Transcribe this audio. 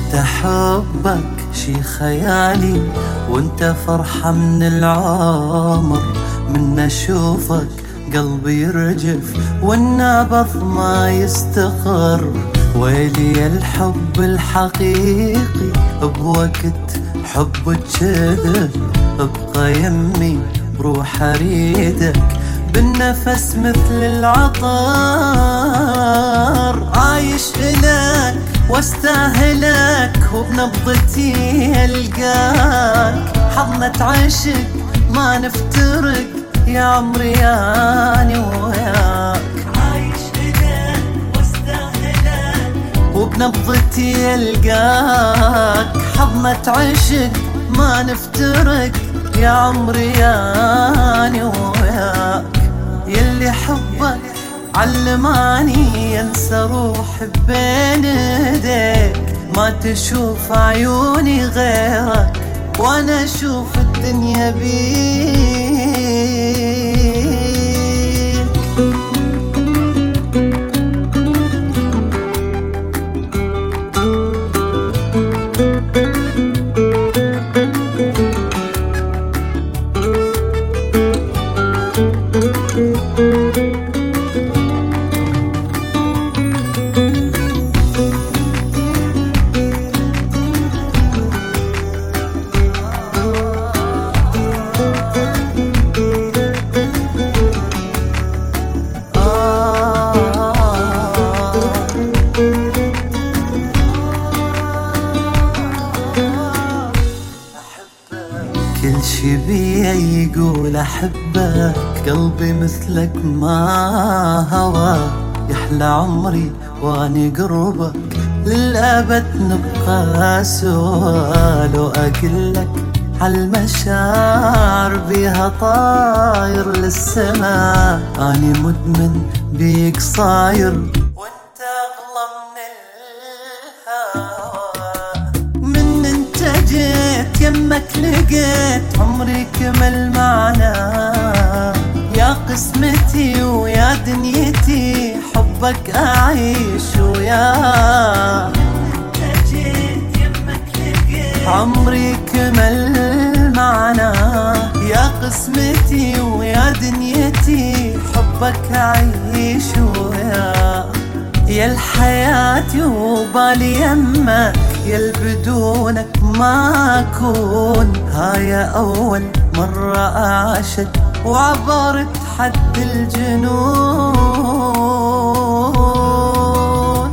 انت حبك شي خيالي، وانت فرحة من العمر. من اشوفك قلبي يرجف والنبض ما يستقر. ويلي الحب الحقيقي بوقت حبك كذب. ابقى يمي بروح اريدك بالنفس مثل العطر. عايش إلك واستاهلك وبنبضتي القاك. حضنة عشق ما نفترق يا عمري اني وياك. عايش إلك واستاهلك وبنبضتي القاك. حضنة عشق ما نفترق يا عمري اني وياك. يلي حبك علماني انسى روحي بين ايديك. ما تشوف عيوني غيرك وانا اشوف الدنيا بيك. كل شي بيا يقول احبك. قلبي مثلك ما هوى. يحلى عمري واني قربك للابد نبقى سوا. لو اقلك عالمشاعر بيها طاير للسما. اني مدمن بيك صاير وانت اغلى من الهوى. من انت جيت يمك لقيت عمري كمل معنا. يا قسمتي ويا دنيتي حبك اعيش وياه. انت جيت يمك لقيت عمري كمل معنا. يا قسمتي ويا دنيتي حبك اعيش وياه. يا الحياة وبالي يمك يا بدونك ما اكون. هاي اول مرة اعشق وعبرت حد الجنون.